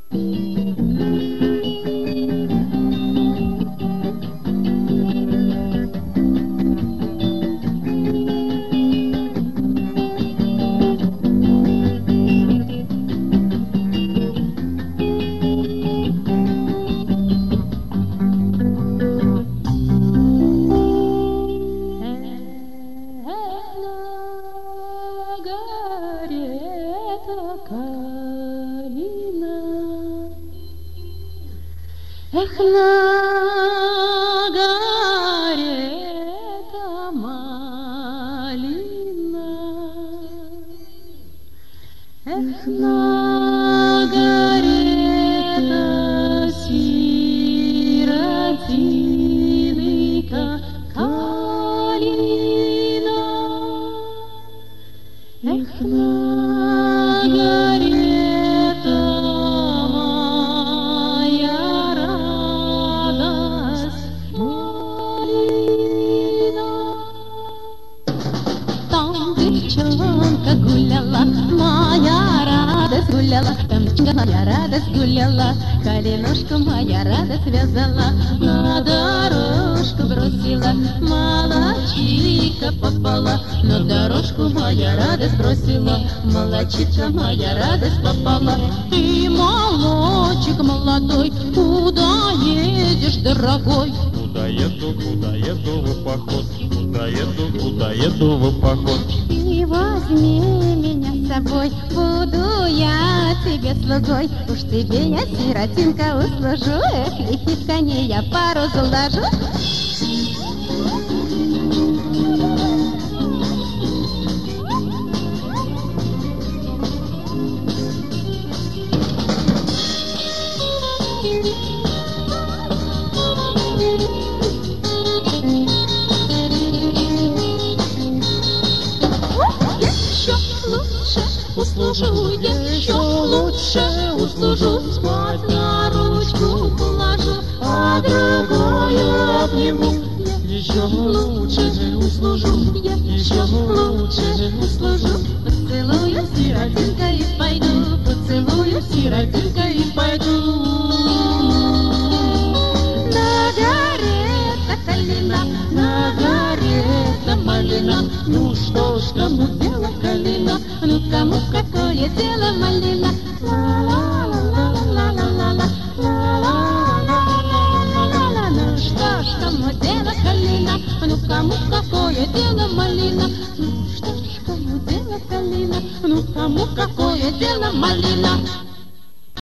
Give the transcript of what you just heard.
Эх, на горе-то малина, эх, на горе-то сиротинка калина, эх, на горе-то девчонка гуляла, моя радость гуляла, там моя радость гуляла, коленушку моя радость вязала, на дорожку бросила, молочика попала, на дорожку моя радость бросила, молочица моя радость попала. Ты, молочек молодой, куда едешь, дорогой? Куда еду в поход, куда еду в поход. Ты возьми меня с собой, буду я тебе слугой. Уж тебе я, сиротинка, услужу, эх, лихих коней я пару заложу. Услужу, еще лучше услужу, спать на ручку положу, а другую обниму. Еще лучше услужу, еще лучше услужу, поцелую, сиротинка, и пойду, поцелую, сиротинка, и пойду. На горе-то калина, на горе-то малина, ну что ж, кому дело калина, ну кому какое дело малина? Ла-ла-ла-ла-ла-ла-ла-ла-ла-ла-ла-ла-ла-ла. Ну что ж, кому дело калина? Ну кому какое дело малина? Ну что ж, кому дело калина? Ну кому какое дело малина?